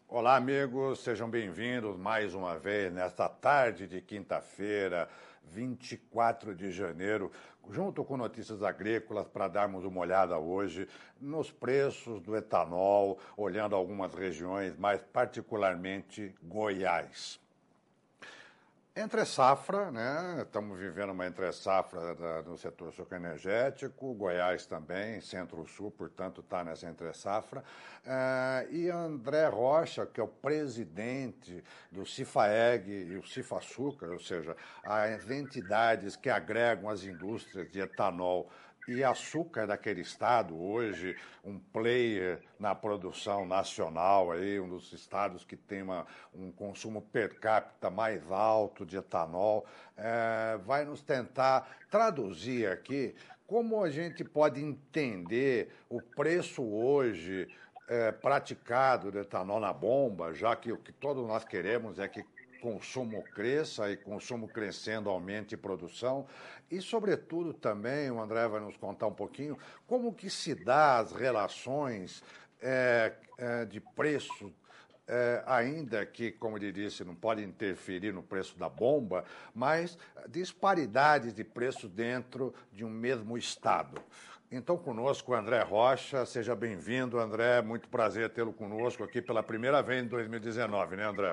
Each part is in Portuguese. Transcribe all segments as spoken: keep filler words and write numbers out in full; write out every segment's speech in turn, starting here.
Olá, amigos, sejam bem-vindos mais uma vez nesta tarde de quinta-feira, vinte e quatro de janeiro, junto com Notícias Agrícolas, para darmos uma olhada hoje nos preços do etanol, olhando algumas regiões, mais particularmente Goiás. Entre safra, né? Estamos vivendo uma entre safra da, no setor sucroenergético, Goiás também, Centro-Sul, portanto, está nessa entre safra. Uh, e André Rocha, que é o presidente do Cifaeg e o Cifaçúcar, ou seja, as entidades que agregam as indústrias de etanol e açúcar daquele estado, hoje um player na produção nacional, aí, um dos estados que tem uma, um consumo per capita mais alto de etanol, é, vai nos tentar traduzir aqui como a gente pode entender o preço hoje é, praticado de etanol na bomba, já que o que todos nós queremos é que consumo cresça e consumo crescendo aumente produção e, sobretudo, também, o André vai nos contar um pouquinho, como que se dá as relações é, é, de preço, é, ainda que, como ele disse, não pode interferir no preço da bomba, mas disparidades de preço dentro de um mesmo estado. Então, conosco, o André Rocha. Seja bem-vindo, André. Muito prazer tê-lo conosco aqui pela primeira vez em dois mil e dezenove, né, André?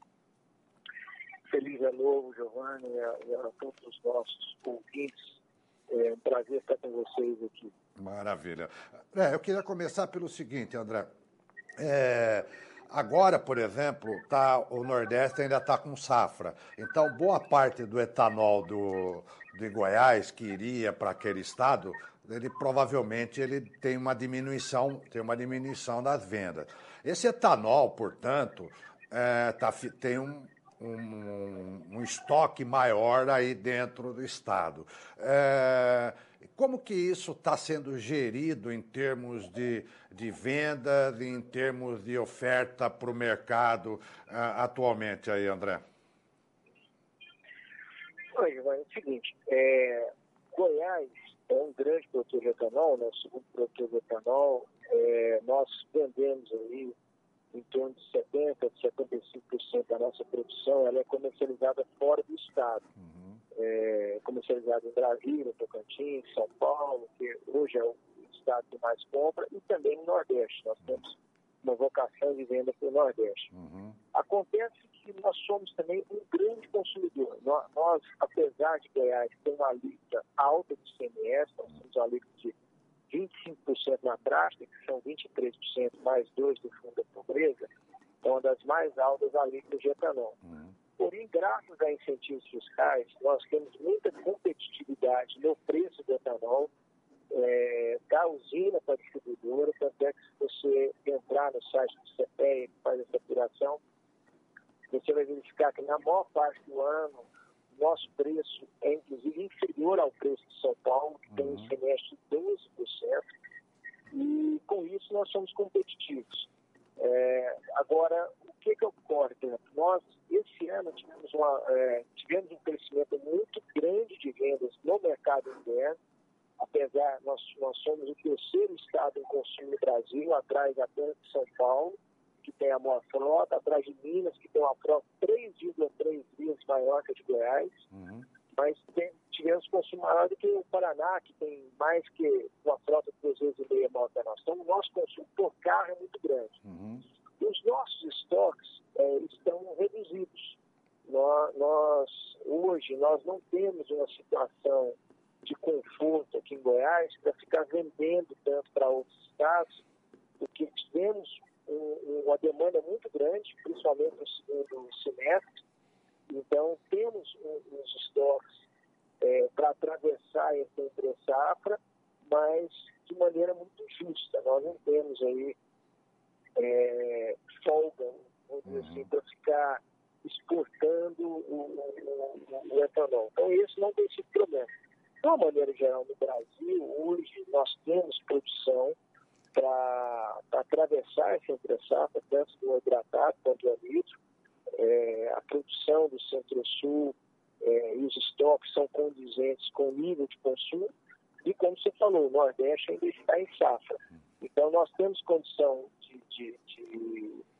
Feliz ano novo, Giovanni, e a, e a todos os nossos ouvintes. É um prazer estar com vocês aqui. Maravilha. É, eu queria começar pelo seguinte, André. É, agora, por exemplo, tá, o Nordeste ainda está com safra. Então, boa parte do etanol do, de Goiás que iria para aquele estado, ele provavelmente ele tem uma diminuição, tem uma diminuição das vendas. Esse etanol, portanto, é, tá, tem um Um, um estoque maior aí dentro do estado. É, como que isso está sendo gerido em termos de, de vendas, em termos de oferta para o mercado uh, atualmente aí, André? Oi, Giovanni, é o seguinte, é, Goiás é um grande produtor de etanol, né, o segundo produtor de etanol. É, nós vendemos aí em torno de setenta por cento, setenta e cinco por cento da nossa produção, ela é comercializada fora do estado. Uhum. É comercializada em Brasília, Tocantins, São Paulo, que hoje é o estado que mais compra, e também no Nordeste. Nós temos uma vocação de venda para o Nordeste. Uhum. Acontece que nós somos também um grande consumidor. Nós, nós apesar de Goiás ter uma alíquota alta de I C M S, nós temos uma alíquota de vinte e cinco por cento na prática, que são vinte e três por cento mais dois do Fundo da Pobreza, é uma das mais altas alíquotas de etanol. Uhum. Porém, graças a incentivos fiscais, nós temos muita competitividade no preço do etanol, é, da usina para a distribuidora, tanto é que se você entrar no site do CEPEA, que faz essa apuração, você vai verificar que na maior parte do ano, nosso preço é, inclusive, inferior ao preço de São Paulo, que uhum. tem um semestre de doze por cento, e com isso nós somos competitivos. É, agora, o que que ocorre? Nós, esse ano, tivemos, uma, é, tivemos um crescimento muito grande de vendas no mercado interno, apesar, nós, nós somos o terceiro estado em consumo no Brasil, atrás apenas de São Paulo, que tem a maior frota, atrás de Minas, que tem uma frota três vírgula três vezes maior que a de Goiás, uhum. mas tem, tivemos consumo maior do que o Paraná, que tem mais que uma frota duas vezes e meia maior que a nossa. Então, o nosso consumo por carro é muito grande. Uhum. Os nossos estoques é, estão reduzidos. Nós, nós, hoje, nós não temos uma situação de conforto aqui em Goiás para ficar vendendo tanto para outros estados, porque tivemos uma demanda muito grande, principalmente no segundo semestre. Então, temos uns estoques é, para atravessar essa entre safra, mas de maneira muito justa. Nós não temos aí é, folga, vamos dizer assim, para ficar exportando o, o, o etanol. Então, isso não tem sido problema. De uma maneira geral, no Brasil, hoje, nós temos produção para atravessar essa entre-safra, tanto do hidratado quanto do anidro. É, a produção do Centro-Sul é, e os estoques são condizentes com o nível de consumo. E, como você falou, o Nordeste ainda está em safra. Então, nós temos condição de, de, de,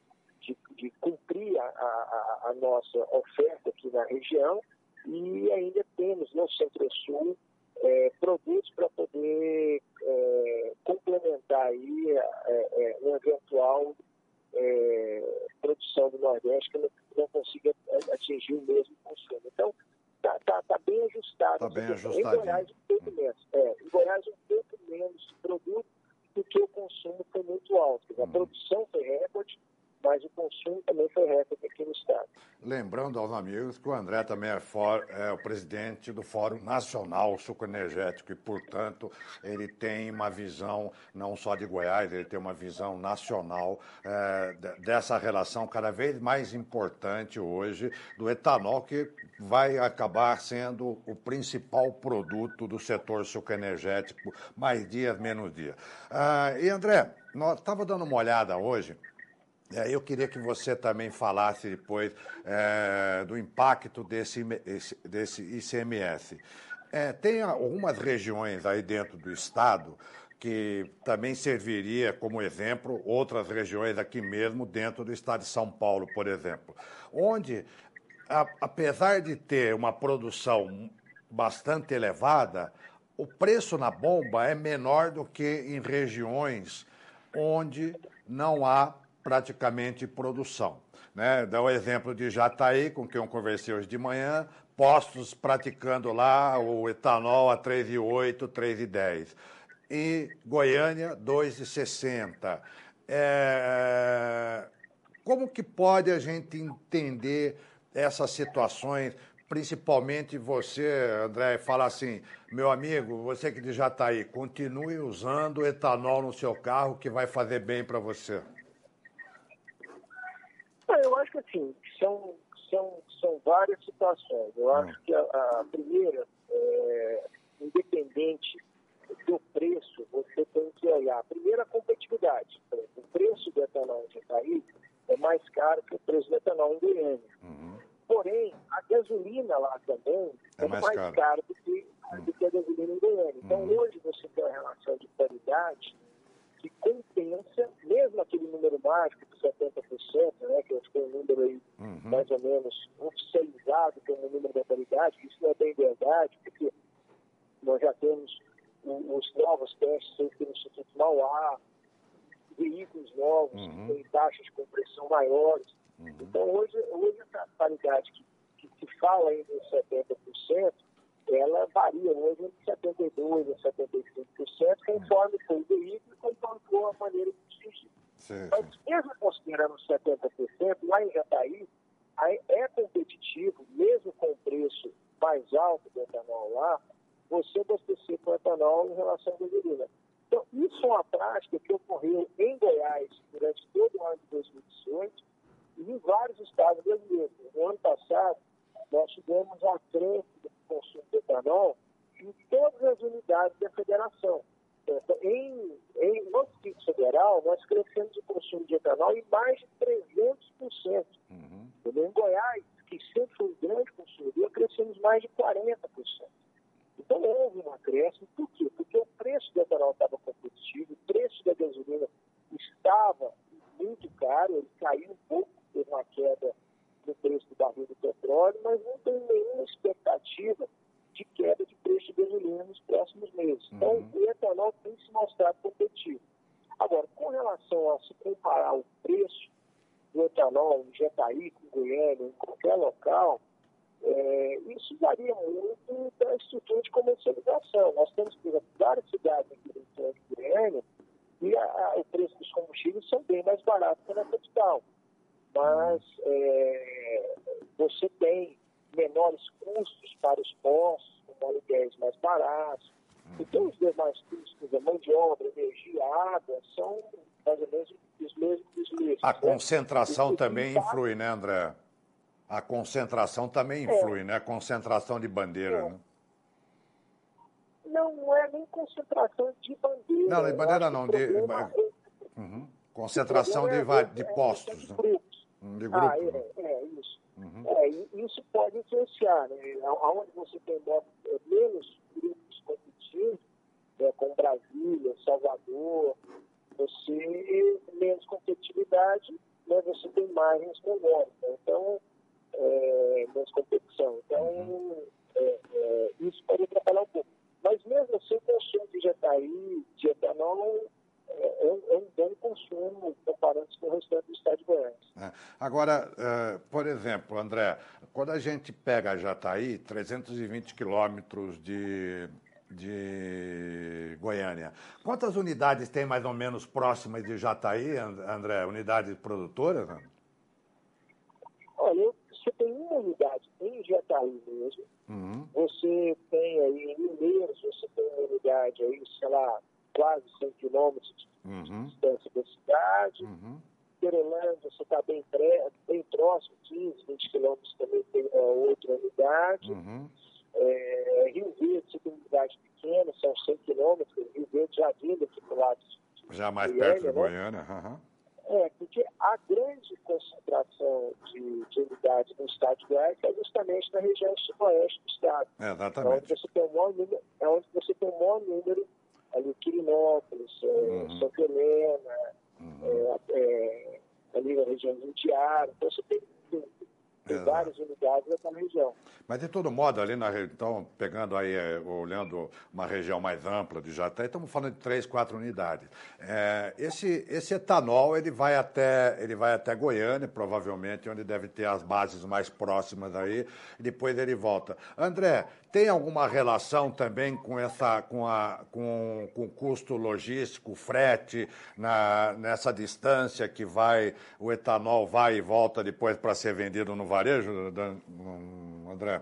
de, de cumprir a, a, a nossa oferta aqui na região, e ainda temos no Centro-Sul é, produtos para poder é, complementar aí é, é, uma eventual é, produção do Nordeste que não, não consiga atingir o mesmo consumo. Então, está tá, tá bem ajustado. Está bem ajustadinho. Em Goiás, um pouco menos. É, em Goiás, um pouco menos de produto, porque o consumo foi muito alto. A produção foi recorde, mas o consumo também foi recorde aqui no estado. Lembrando aos amigos que o André também é, for, é o presidente do Fórum Nacional Sucroenergético e, portanto, ele tem uma visão não só de Goiás, ele tem uma visão nacional é, dessa relação cada vez mais importante hoje do etanol, que vai acabar sendo o principal produto do setor sucroenergético, mais dias, menos dias. Ah, e, André, nós estávamos dando uma olhada hoje. Eu queria que você também falasse depois é, do impacto desse, desse I C M S. É, tem algumas regiões aí dentro do estado que também serviria como exemplo, outras regiões aqui mesmo dentro do estado de São Paulo, por exemplo, onde, a, apesar de ter uma produção bastante elevada, o preço na bomba é menor do que em regiões onde não há praticamente produção. Né? Dá o exemplo de Jataí, com quem eu conversei hoje de manhã, postos praticando lá o etanol a três reais e oito, três reais e dez. E Goiânia, dois reais e sessenta. É... Como que pode a gente entender essas situações, principalmente você, André, fala assim, meu amigo, você que já está aí, continue usando etanol no seu carro que vai fazer bem para você. Eu acho que assim, são, são, são várias situações. Eu acho que a, a primeira, é, independente do preço, você tem que olhar. Primeiro, a competitividade. O preço do etanol em Jataí é mais caro que o preço do etanol em Goiânia. Uhum. Porém, a gasolina lá também é, é mais, mais caro, caro do, que, uhum. do que a gasolina em Goiânia. Então, uhum. hoje você tem uma relação de paridade que compensa, mesmo aquele número mágico de setenta por cento, né, que eu acho que é um número aí uhum. mais ou menos oficializado como o número da paridade, que isso não é bem verdade, porque nós já temos os novos testes feitos pelo Instituto Mauá, veículos novos, uhum. que têm taxas de compressão maiores. Uhum. Então, hoje, hoje essa paridade que, que se fala ainda em setenta por cento, ela varia hoje entre setenta e dois por cento e setenta e cinco por cento, conforme for o veículo e conforme for a maneira de dirigir. Mas, mesmo considerando setenta por cento, lá em Jataí, é competitivo, mesmo com o preço mais alto do etanol lá, você abastecer com etanol em relação à gasolina. Então, isso é uma prática que ocorreu em Goiás durante todo o ano de dois mil e dezoito e em vários estados brasileiros. No ano passado, nós tivemos um acréscimo do consumo de etanol em todas as unidades da federação. Então, em, em, no Distrito Federal, nós crescemos o consumo de etanol em mais de trezentos por cento. Uhum. Em Goiás, que sempre foi um grande consumidor, crescemos mais de quarenta por cento. Então, houve um acréscimo. Por quê? Porque o preço do etanol estava competitivo, o preço da gasolina estava muito caro, ele caiu um pouco, teve uma queda no preço do barril do petróleo, mas não tem nenhuma expectativa de queda de preço de gasolina nos próximos meses. Uhum. Então, o etanol tem se mostrado competitivo. Agora, com relação a se comparar o preço do etanol em Jataí, com Goiânia, em qualquer local, é, isso varia muito da estrutura de comercialização. Nós temos, por exemplo, várias cidades aqui do estado de Goiânia e a, a, o preço dos combustíveis são bem mais baratos que na capital. Mas é, você tem menores custos para os postos, com aluguéis mais baratos. Então, os demais custos, a mão de obra, energia, água, são mais ou menos os mesmos. Os mesmos a né? concentração e, também influi, né, André? A concentração também influi, é. né? A concentração de bandeira, é. né? Não, não é nem concentração de bandeira. Não, de bandeira não. De, é... uhum. Concentração de, é, de postos. De grupos. De grupo. Ah, é, é isso. Uhum. É, isso pode influenciar, né? Onde você tem menos grupos competitivos, né, como Brasília, Salvador, você menos competitividade, né, você tem margens menores, né? Então, é, nas competições. Então, é, é, isso pode atrapalhar um pouco. Mas mesmo assim, o consumo de Jataí, de etanol, é, é, um, é um bom consumo comparando-se com o restante do estado de Goiás. É. Agora, uh, por exemplo, André, quando a gente pega Jataí, trezentos e vinte quilômetros de, de Goiânia, quantas unidades tem mais ou menos próximas de Jataí, André? Unidades produtoras? Né? Olha, você tem uma unidade em Jataí mesmo, uhum. Você tem aí em Mineiros, você tem uma unidade aí, sei lá, quase cem quilômetros de uhum. distância da cidade. Uhum. Perolândia, você está bem, pré, bem próximo, quinze, vinte quilômetros também tem uma outra unidade. Uhum. É, Rio Verde, você tem uma unidade pequena, são cem quilômetros. Rio Verde já vindo aqui para o lado de já mais Goiânia, perto de né? Goiânia. Uhum. É, porque a grande concentração de, de unidades no estado de Goiás é justamente na região sudoeste do estado. É, exatamente. É onde você tem o maior número, é onde você tem o maior número ali, Quirinópolis, uhum. Santa Helena, uhum. é, é, ali na região do Indiara. Então você tem, tem, tem várias unidades naquela região. Mas, de todo modo, ali na então, pegando aí, olhando uma região mais ampla de Jataí, estamos falando de três, quatro unidades. É, esse, esse etanol, ele vai, até, ele vai até Goiânia, provavelmente, onde deve ter as bases mais próximas aí, e depois ele volta. André, tem alguma relação também com essa, com a, com, com o custo logístico, frete, na, nessa distância que vai, o etanol vai e volta depois para ser vendido no varejo, André?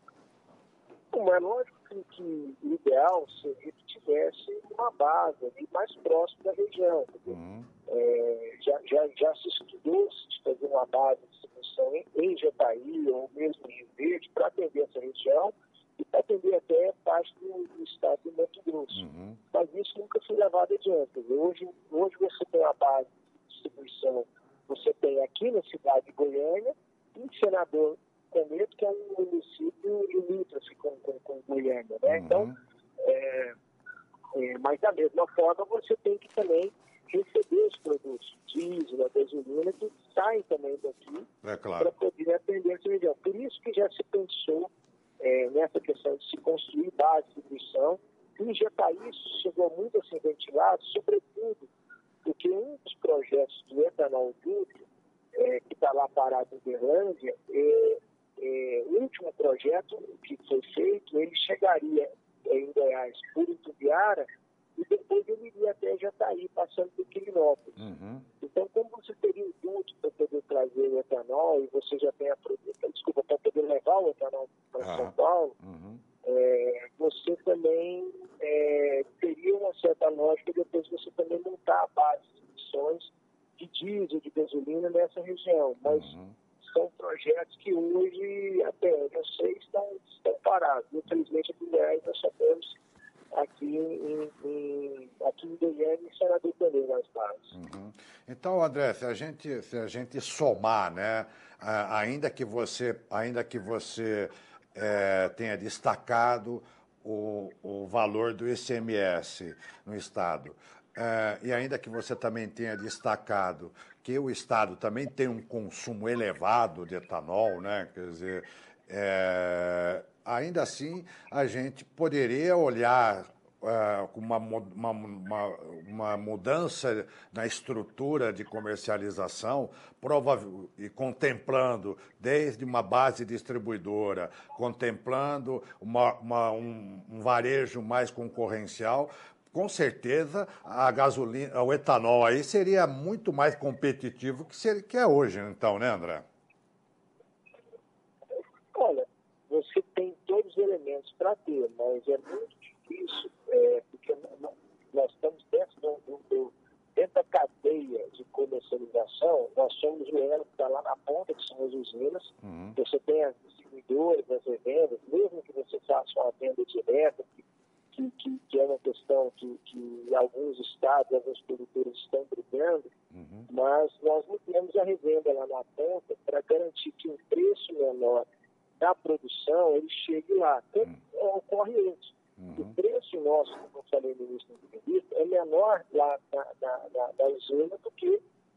Bom, é lógico que, que o ideal seria que tivesse uma base ali mais próxima da região. Uhum. É, já, já, já se estudou se fazer uma base de distribuição em, em Jataí ou mesmo em Rio Verde para atender essa região e para atender até parte do, do estado de Mato Grosso. Uhum. Mas isso nunca foi levado adiante. Hoje, hoje você tem a base de distribuição, você tem aqui na cidade de Goiânia, em Senador Canedo, que é um município limítrofe com, com, com Goiânia, né? Uhum. Então, é, é, mas da mesma forma você tem que também receber os produtos diesel, a gasolina, que saem também daqui é claro. Para poder atender essa região. Por isso que já se pensou é, nessa questão de se construir base de distribuição. E já está isso, chegou muito a ser ventilado, sobretudo porque um dos projetos do etanol dúvio, é, que está lá parado em Berlândia, é, É, o último projeto que foi feito, ele chegaria em Goiás por Itubiara e depois ele iria até Jataí, passando por Quirinópolis. Uhum. Então, como você teria o duto para poder trazer o etanol e você já tem a produção, desculpa, para poder levar o etanol para ah. São Paulo, uhum. é, você também é, teria uma certa lógica depois você também montar a base de emissões de diesel, de gasolina nessa região. Mas uhum. são projetos que hoje, até eu sei, estão, estão parados. Infelizmente, aqui em Goiás nós só temos aqui em, em, aqui em Goiânia e Senador também nas bases. Uhum. Então, André, se a gente, se a gente somar, né, ainda que você, ainda que você é, tenha destacado o, o valor do I C M S no Estado, é, e ainda que você também tenha destacado que o Estado também tem um consumo elevado de etanol, né? Quer dizer, é, ainda assim a gente poderia olhar é, com uma, uma, uma, uma mudança na estrutura de comercialização, provável, e contemplando desde uma base distribuidora, contemplando uma, uma, um, um varejo mais concorrencial. Com certeza, a gasolina, o etanol aí seria muito mais competitivo que, seria, que é hoje, então, né, André? Olha, você tem todos os elementos para ter, mas é muito difícil, é, porque nós estamos dentro, do, do, dentro da cadeia de comercialização, nós somos o elo que está lá na ponta, que são as usinas, uhum. Você tem as distribuidoras, as revendas, mesmo que você faça uma venda direta, que Que, que, que é uma questão que, que alguns estados, alguns produtores estão brigando, uhum. Mas nós não temos a revenda lá na ponta para garantir que um preço menor da produção ele chegue lá. Então, uhum. Ocorre isso. Uhum. O preço nosso, como eu falei no início da entrevista, é menor lá na, na, na, na usina do que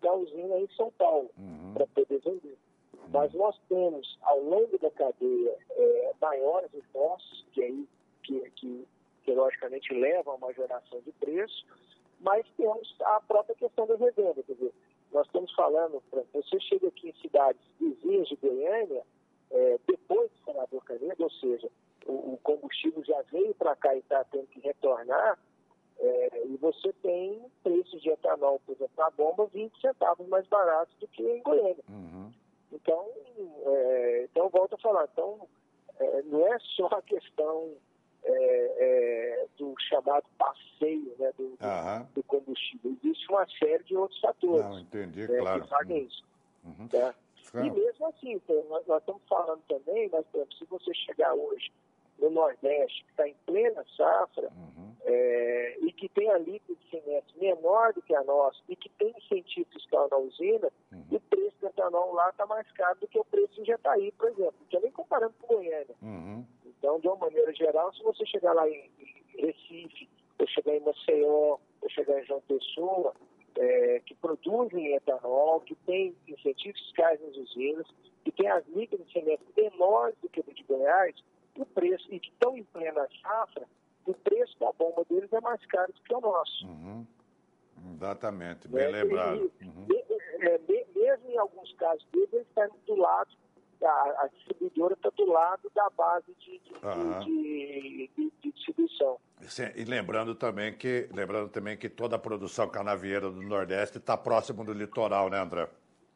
colocar a usina em São Paulo uhum. para poder vender. Uhum. Mas nós temos, ao longo da cadeia, é, maiores esforços, que aí, que, que, que logicamente levam a uma geração de preço, mas temos a própria questão da revenda. Quer dizer, nós estamos falando, você chega aqui em cidades vizinhas de Goiânia, é, depois do Senador Canedo, ou seja, o, o combustível já veio para cá e está tendo que retornar, é, e você tem preços de etanol, por exemplo, na bomba, vinte centavos mais baratos do que em Goiânia. Uhum. Então, é, então, volto a falar, então, é, não é só a questão é, é, do chamado passeio, né, do, uhum. do combustível. Existe uma série de outros fatores. Não, entendi, né, claro. que fazem uhum. isso. Uhum. Né? E mesmo assim, então, nós, nós estamos falando também, mas, por exemplo, se você chegar hoje no Nordeste, que está em plena safra, uhum. é, e que tem a líquido de semestre menor do que a nossa, e que tem incentivo fiscal na usina, uhum. o preço do etanol lá está mais caro do que o preço em Jataí, por exemplo, que é nem comparando com Goiânia. Uhum. Então, de uma maneira geral, se você chegar lá em, em Recife, ou chegar em Maceió, ou chegar em João Pessoa, é, que produzem etanol, que tem incentivos fiscais nas usinas, que tem as líquidas de semestre menores do que o de Goiás, o preço, e que estão em plena safra, o preço da bomba deles é mais caro do que o nosso. Uhum. Exatamente, bem é, lembrado. E, uhum. é, mesmo em alguns casos deles, eles estão do lado, a, a distribuidora está do lado da base de, de, uhum. de, de, de distribuição. E lembrando também que, lembrando também que toda a produção canavieira do Nordeste está próximo do litoral, né, André?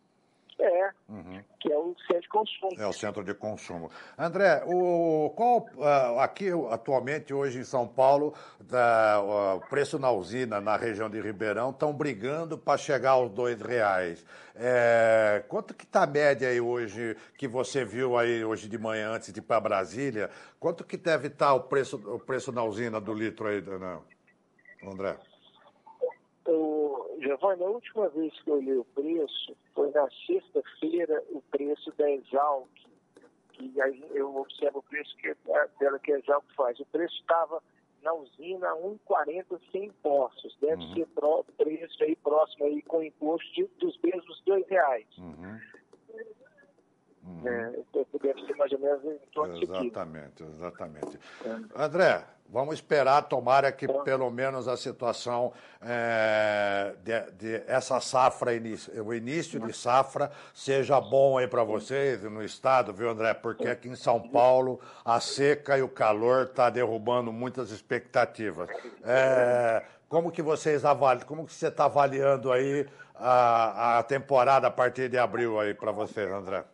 É, uhum. que é o centro de consumo. É o centro de consumo. André, o, qual, uh, aqui atualmente, hoje em São Paulo, da, uh, o preço na usina, na região de Ribeirão, estão brigando para chegar aos dois reais. É, quanto que está a média aí hoje, que você viu aí hoje de manhã, antes de ir para Brasília, quanto que deve estar tá o preço, o preço na usina do litro aí, não, André? Giovanni, a última vez que eu olhei o preço foi na sexta-feira, o preço da Exalc, que aí eu observo o preço que, dela que a Exalc faz. O preço estava na usina a um real e quarenta centavos sem impostos. Deve uhum. ser pro, preço aí próximo aí com imposto de, dos mesmos dois reais. Uhum. Uhum. É, então, deve ser mais ou menos em torno disso aqui. Exatamente, exatamente. É. André, vamos esperar, tomara que é. pelo menos a situação é, de, de essa safra, o início de safra, seja bom aí para vocês no estado, viu, André? Porque aqui em São Paulo a seca e o calor está derrubando muitas expectativas. É, como que vocês avaliam, como que você está avaliando aí a, a temporada a partir de abril aí para vocês, André?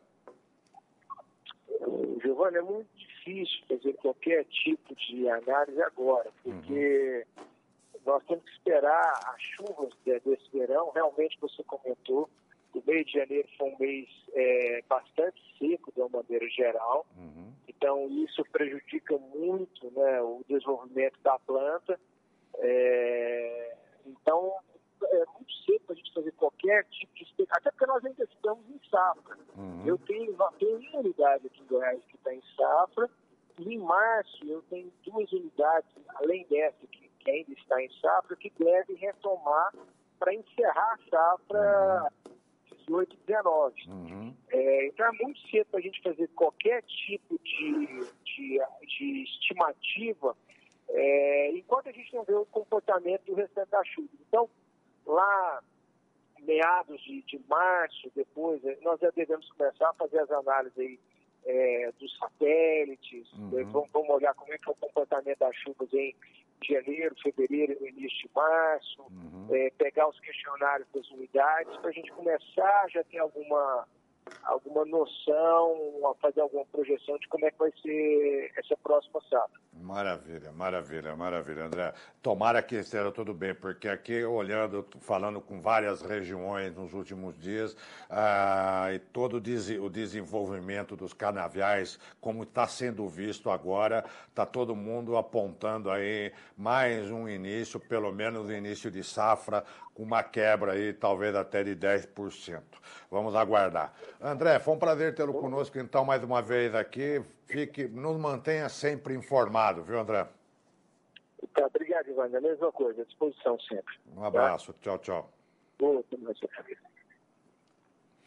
Giovanni, é muito difícil fazer qualquer tipo de análise agora, porque uhum. nós temos que esperar as chuvas desse verão. Realmente, você comentou, o mês de janeiro foi um mês é, bastante seco, de uma maneira geral. Uhum. Então, isso prejudica muito, né, o desenvolvimento da planta. É, então, é muito cedo para a gente fazer qualquer tipo de expectativa, até porque nós ainda estamos em safra. Uhum. Eu tenho, tenho uma unidade aqui em Goiás que está em safra, e em março eu tenho duas unidades, além dessa que, que ainda está em safra, que devem retomar para encerrar a safra uhum. dezoito e dezenove. Uhum. É, então é muito cedo para a gente fazer qualquer tipo de, de, de estimativa, é, enquanto a gente não vê o comportamento do restante da chuva. Então, lá, meados de, de março, depois, nós já devemos começar a fazer as análises aí, é, dos satélites, uhum. né? vamos, vamos olhar como é que é o comportamento das chuvas em janeiro, fevereiro e no início de março, uhum. é, pegar os questionários das unidades para a gente começar a já ter alguma, alguma noção, a fazer alguma projeção de como é que vai ser essa próxima safra. Maravilha, maravilha, maravilha, André. Tomara que esteja tudo bem, porque aqui, olhando, falando com várias regiões nos últimos dias, ah, e todo o, des o desenvolvimento dos canaviais, como está sendo visto agora, está todo mundo apontando aí mais um início, pelo menos um início de safra, com uma quebra aí, talvez até de dez por cento. Vamos aguardar. André, foi um prazer tê-lo conosco, então, mais uma vez aqui. Fique, nos mantenha sempre informado, viu, André? Tá, obrigado, Ivan. A mesma coisa, à disposição sempre. Um abraço. Tá? Tchau, tchau. Boa,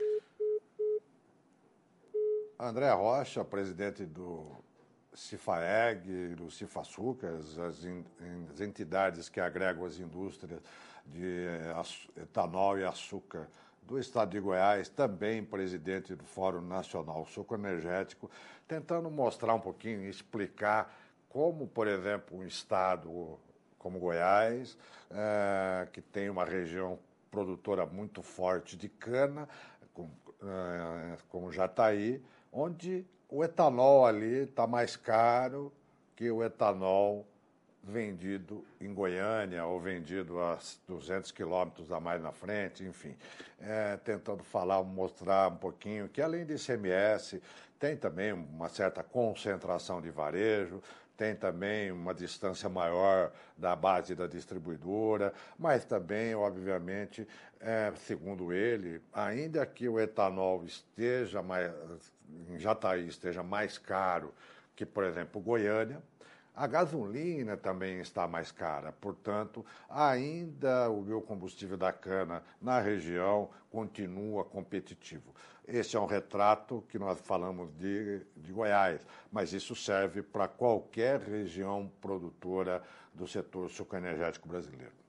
André Rocha, presidente do Cifaeg, do Cifaçuca, as, as entidades que agregam as indústrias de etanol e açúcar do estado de Goiás, também presidente do Fórum Nacional Sucroenergético, tentando mostrar um pouquinho, explicar como, por exemplo, um estado como Goiás, é, que tem uma região produtora muito forte de cana, com, é, como Jataí, onde o etanol ali está mais caro que o etanol vendido em Goiânia ou vendido a duzentos quilômetros a mais na frente, enfim. É, tentando falar, mostrar um pouquinho que, além de I C M S, tem também uma certa concentração de varejo, tem também uma distância maior da base da distribuidora, mas também, obviamente, é, segundo ele, ainda que o etanol esteja mais, em Jataí esteja mais caro que, por exemplo, Goiânia, a gasolina também está mais cara, portanto, ainda o biocombustível da cana na região continua competitivo. Esse é um retrato que nós falamos de, de Goiás, mas isso serve para qualquer região produtora do setor sucroenergético brasileiro.